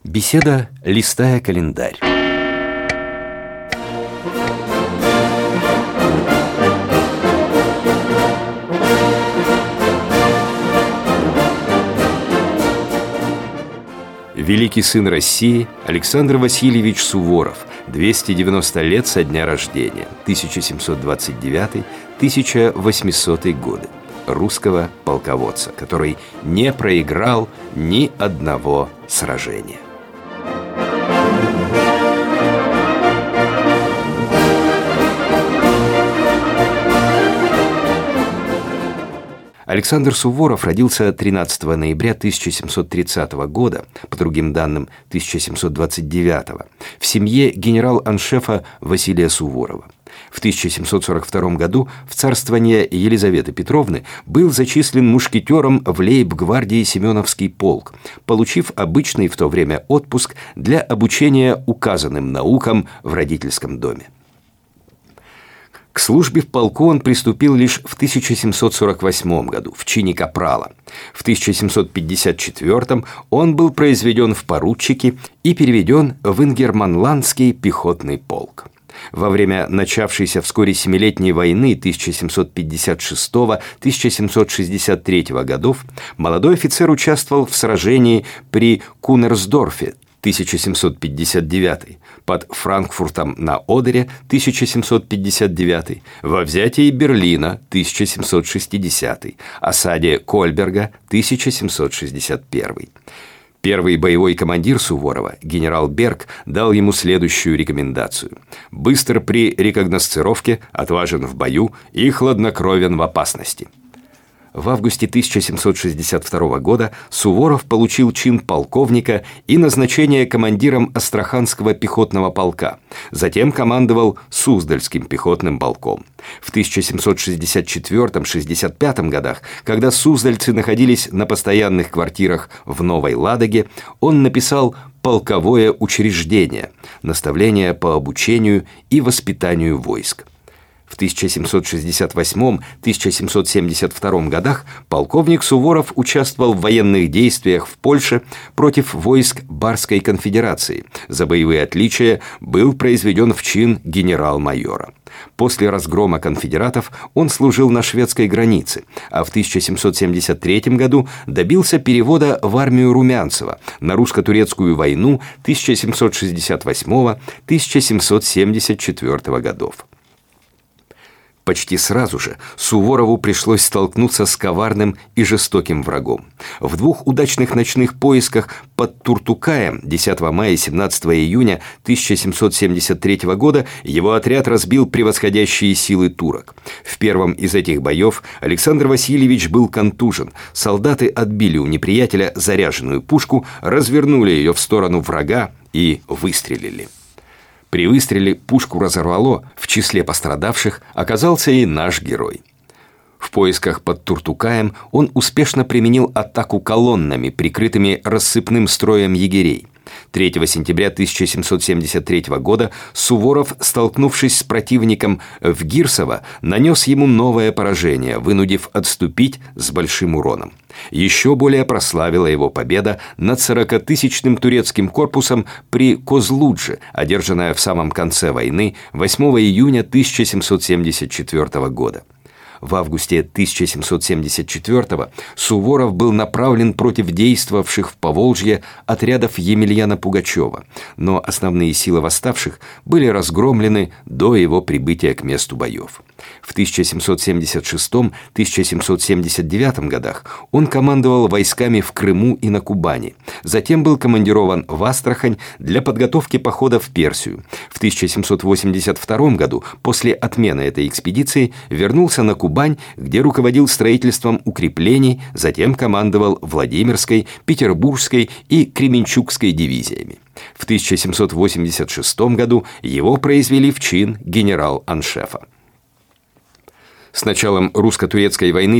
Беседа, листая календарь. Великий сын России Александр Васильевич Суворов, 290 лет со дня рождения, 1729-1800 годы, русского полководца, который не проиграл ни одного сражения. Александр Суворов родился 13 ноября 1730 года, по другим данным 1729, в семье генерал-аншефа Василия Суворова. В 1742 году в царствование Елизаветы Петровны был зачислен мушкетером в лейб-гвардии Семеновский полк, получив обычный в то время отпуск для обучения указанным наукам в родительском доме. К службе в полку он приступил лишь в 1748 году в чине капрала. В 1754 он был произведен в поручики и переведен в Ингерманландский пехотный полк. Во время начавшейся вскоре Семилетней войны 1756-1763 годов молодой офицер участвовал в сражении при Кунерсдорфе 1759, под Франкфуртом на Одере 1759, во взятии Берлина 1760, осаде Кольберга 1761. Первый боевой командир Суворова, генерал Берг, дал ему следующую рекомендацию: быстр при рекогносцировке, отважен в бою и хладнокровен в опасности. В августе 1762 года Суворов получил чин полковника и назначение командиром Астраханского пехотного полка. Затем командовал Суздальским пехотным полком. В 1764-65 годах, когда суздальцы находились на постоянных квартирах в Новой Ладоге, он написал «Полковое учреждение», наставление по обучению и воспитанию войск. В 1768-1772 годах полковник Суворов участвовал в военных действиях в Польше против войск Барской конфедерации. За боевые отличия был произведен в чин генерал-майора. После разгрома конфедератов он служил на шведской границе, а в 1773 году добился перевода в армию Румянцева на русско-турецкую войну 1768-1774 годов. Почти сразу же Суворову пришлось столкнуться с коварным и жестоким врагом. В двух удачных ночных поисках под Туртукаем 10 мая и 17 июня 1773 года его отряд разбил превосходящие силы турок. В первом из этих боев Александр Васильевич был контужен. Солдаты отбили у неприятеля заряженную пушку, развернули ее в сторону врага и выстрелили. При выстреле пушку разорвало, в числе пострадавших оказался и наш герой. В поисках под Туртукаем он успешно применил атаку колоннами, прикрытыми рассыпным строем егерей. 3 сентября 1773 года Суворов, столкнувшись с противником в Гирсово, нанес ему новое поражение, вынудив отступить с большим уроном. Еще более прославила его победа над 40-тысячным турецким корпусом при Козлудже, одержанная в самом конце войны 8 июня 1774 года. В августе 1774-го Суворов был направлен против действовавших в Поволжье отрядов Емельяна Пугачева, но основные силы восставших были разгромлены до его прибытия к месту боев. В 1776-1779 годах он командовал войсками в Крыму и на Кубани. Затем был командирован в Астрахань для подготовки похода в Персию. В 1782 году, после отмены этой экспедиции, вернулся на Кубань, где руководил строительством укреплений, затем командовал Владимирской, Петербургской и Кременчугской дивизиями. В 1786 году его произвели в чин генерал-аншефа. С началом русско-турецкой войны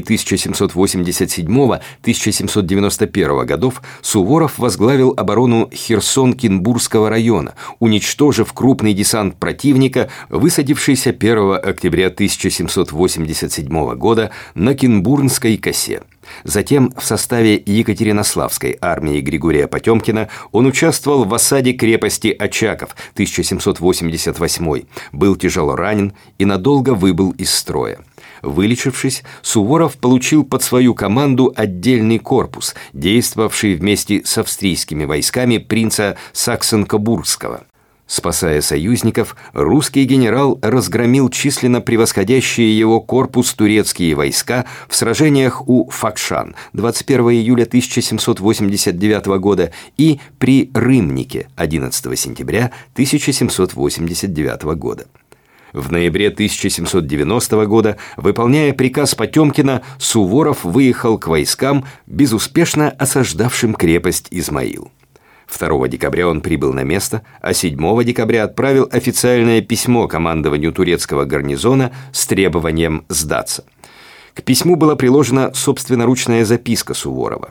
1787-1791 годов Суворов возглавил оборону Херсон-Кинбургского района, уничтожив крупный десант противника, высадившийся 1 октября 1787 года на Кинбурнской косе. Затем в составе Екатеринославской армии Григория Потемкина он участвовал в осаде крепости Очаков 1788, был тяжело ранен и надолго выбыл из строя. Вылечившись, Суворов получил под свою команду отдельный корпус, действовавший вместе с австрийскими войсками принца Саксон-Кобургского. Спасая союзников, русский генерал разгромил численно превосходящие его корпус турецкие войска в сражениях у Факшан 21 июля 1789 года и при Рымнике 11 сентября 1789 года. В ноябре 1790 года, выполняя приказ Потемкина, Суворов выехал к войскам, безуспешно осаждавшим крепость Измаил. 2 декабря он прибыл на место, а 7 декабря отправил официальное письмо командованию турецкого гарнизона с требованием сдаться. К письму была приложена собственноручная записка Суворова.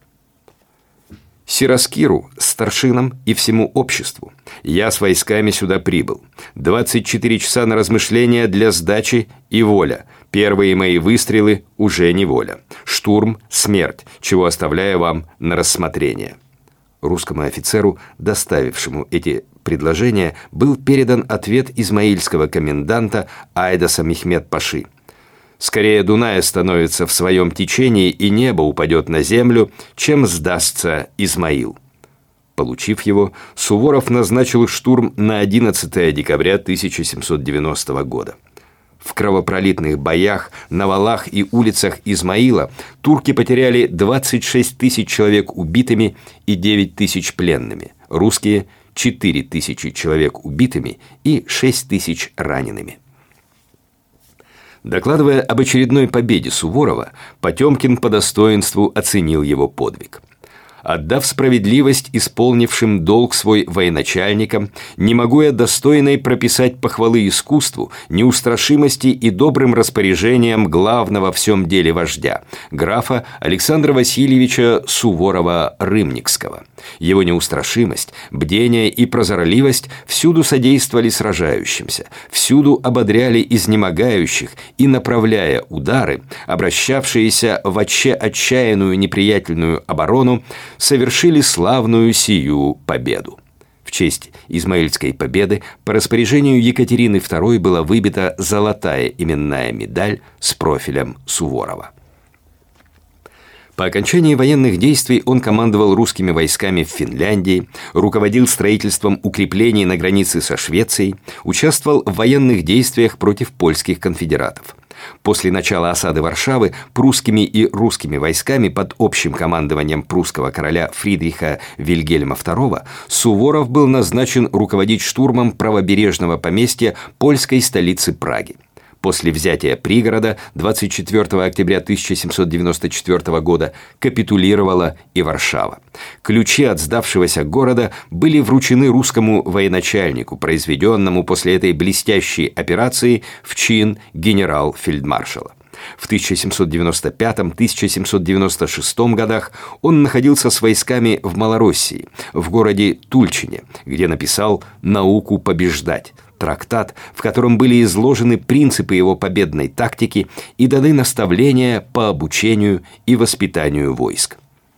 «Сираскиру, старшинам и всему обществу. Я с войсками сюда прибыл. 24 часа на размышления для сдачи и воля. Первые мои выстрелы уже не воля. Штурм – смерть, чего оставляю вам на рассмотрение». Русскому офицеру, доставившему эти предложения, был передан ответ измаильского коменданта Айдаса Мехмед-паши. «Скорее Дунай становится в своем течении, и небо упадет на землю, чем сдастся Измаил». Получив его, Суворов назначил штурм на 11 декабря 1790 года. В кровопролитных боях на валах и улицах Измаила турки потеряли 26 тысяч человек убитыми и 9 тысяч пленными, русские – 4 тысячи человек убитыми и 6 тысяч ранеными. Докладывая об очередной победе Суворова, Потемкин по достоинству оценил его подвиг. Отдав справедливость исполнившим долг свой военачальникам, не могу я достойной прописать похвалы искусству, неустрашимости и добрым распоряжениям главного в всем деле вождя, графа Александра Васильевича Суворова-Рымникского. Его неустрашимость, бдение и прозорливость всюду содействовали сражающимся, всюду ободряли изнемогающих и, направляя удары, обращавшиеся в отчаянную неприятельную оборону, совершили славную сию победу. В честь Измаильской победы по распоряжению Екатерины II была выбита золотая именная медаль с профилем Суворова. По окончании военных действий он командовал русскими войсками в Финляндии, руководил строительством укреплений на границе со Швецией, участвовал в военных действиях против польских конфедератов. После начала осады Варшавы прусскими и русскими войсками под общим командованием прусского короля Фридриха Вильгельма II Суворов был назначен руководить штурмом правобережного поместья польской столицы Праги. После взятия пригорода 24 октября 1794 года капитулировала и Варшава. Ключи от сдавшегося города были вручены русскому военачальнику, произведенному после этой блестящей операции в чин генерал-фельдмаршала. В 1795-1796 годах он находился с войсками в Малороссии, в городе Тульчине, где написал «Науку побеждать», трактат, в котором были изложены принципы его победной тактики и даны наставления по обучению и воспитанию войск.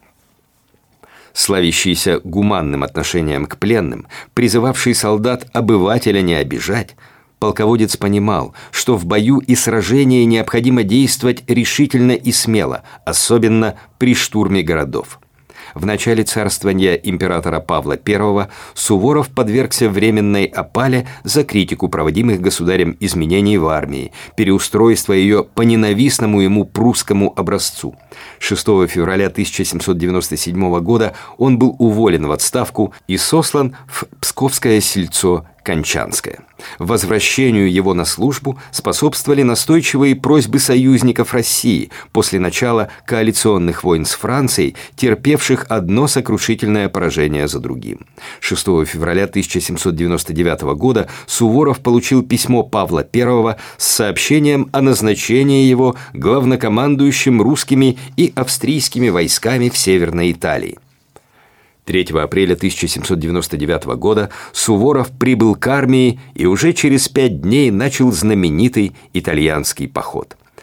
Славящийся гуманным отношением к пленным, призывавший солдат обывателя не обижать, полководец понимал, что в бою и сражении необходимо действовать решительно и смело, особенно при штурме городов. В начале царствования императора Павла I Суворов подвергся временной опале за критику проводимых государем изменений в армии, переустройство ее по ненавистному ему прусскому образцу. 6 февраля 1797 года он был уволен в отставку и сослан в Псковское сельцо Кончанское. Возвращению его на службу способствовали настойчивые просьбы союзников России после начала коалиционных войн с Францией, терпевших одно сокрушительное поражение за другим. 6 февраля 1799 года Суворов получил письмо Павла I с сообщением о назначении его главнокомандующим русскими и австрийскими войсками в Северной Италии. 3 апреля 1799 года Суворов прибыл к армии и уже через 5 дней начал знаменитый итальянский поход.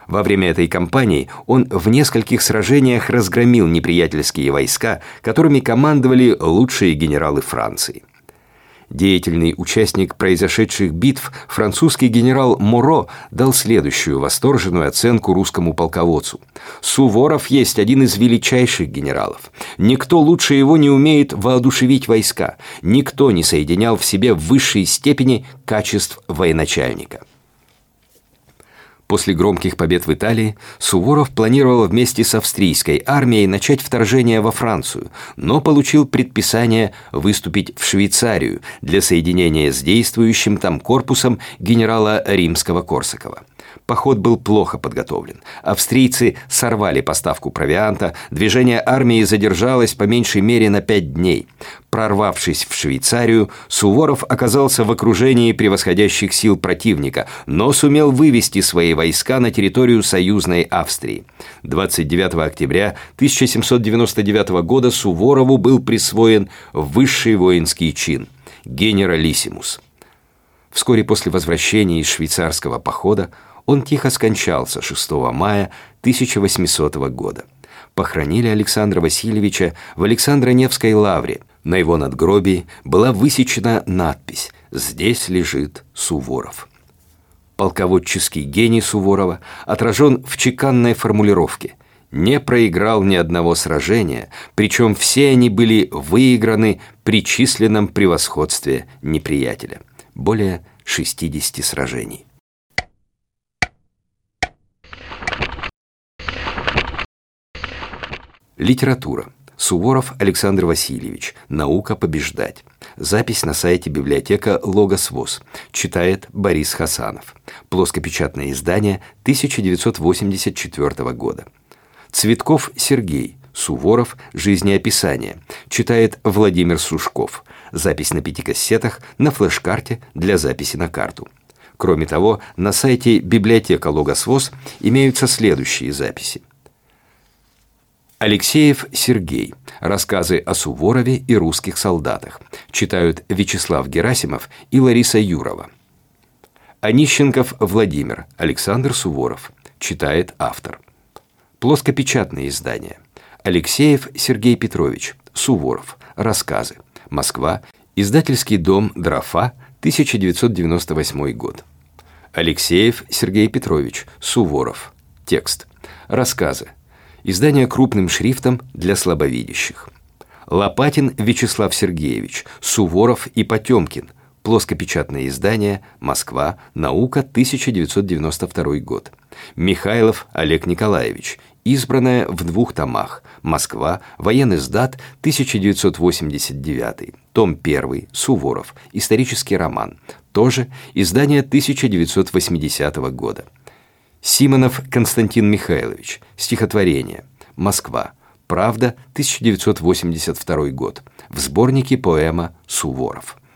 Во время этой кампании он в нескольких сражениях разгромил неприятельские войска, которыми командовали лучшие генералы Франции. Деятельный участник произошедших битв, французский генерал Моро дал следующую восторженную оценку русскому полководцу. «Суворов есть один из величайших генералов. Никто лучше его не умеет воодушевить войска. Никто не соединял в себе в высшей степени качеств военачальника». После громких побед в Италии Суворов планировал вместе с австрийской армией начать вторжение во Францию, но получил предписание выступить в Швейцарию для соединения с действующим там корпусом генерала Римского-Корсакова. Поход был плохо подготовлен. Австрийцы сорвали поставку провианта, движение армии задержалось по меньшей мере на 5 дней. Прорвавшись в Швейцарию, Суворов оказался в окружении превосходящих сил противника, но сумел вывести свои войска на территорию союзной Австрии. 29 октября 1799 года Суворову был присвоен высший воинский чин – генералиссимус. Вскоре после возвращения из швейцарского похода он тихо скончался 6 мая 1800 года. Похоронили Александра Васильевича в Александро-Невской лавре. На его надгробии была высечена надпись «Здесь лежит Суворов». Полководческий гений Суворова отражен в чеканной формулировке: «Не проиграл ни одного сражения, причем все они были выиграны при численном превосходстве неприятеля». Более 60 сражений. Литература. Суворов Александр Васильевич. «Наука побеждать». Запись на сайте библиотека Логос ВОС. Читает Борис Хасанов. Плоскопечатное издание 1984 года. Цветков Сергей. Суворов. Жизнеописание. Читает Владимир Сушков. Запись на 5 кассетах, на флеш-карте для записи на карту. Кроме того, на сайте библиотека Логос ВОС имеются следующие записи. Алексеев Сергей. Рассказы о Суворове и русских солдатах. Читают Вячеслав Герасимов и Лариса Юрова. Онищенков Владимир. Александр Суворов. Читает автор. Плоскопечатное издание. Алексеев Сергей Петрович. Суворов. Рассказы. Москва. Издательский дом «Дрофа», 1998 год. Алексеев Сергей Петрович. Суворов. Текст. Рассказы. Издание крупным шрифтом для слабовидящих. Лопатин Вячеслав Сергеевич. Суворов и Потемкин. Плоскопечатное издание «Москва. Наука», 1992 год. Михайлов Олег Николаевич. Избранное в 2 томах. Москва. Военный сдат, 1989. Том 1. Суворов. Исторический роман. Тоже издание 1980 года. Симонов Константин Михайлович. Стихотворение. Москва. Правда, 1982 год. В сборнике поэма «Суворов».